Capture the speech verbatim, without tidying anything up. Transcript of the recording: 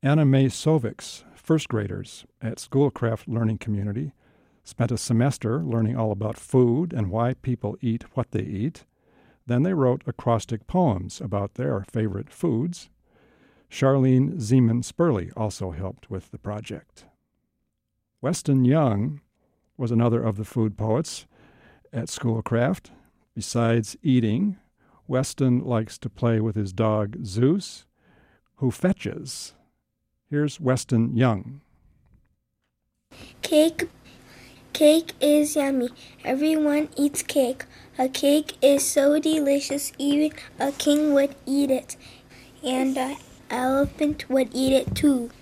Anna Mae Sovics, first graders at Schoolcraft Learning Community, spent a semester learning all about food and why people eat what they eat. Then they wrote acrostic poems about their favorite foods. Charlene Zeman Spurley also helped with the project. Weston Young was another of the food poets at Schoolcraft. Besides eating, Weston likes to play with his dog Zeus, who fetches. Here's Weston Young. Cake Cake is yummy. Everyone eats cake. A cake is so delicious, even a king would eat it, and an elephant would eat it too.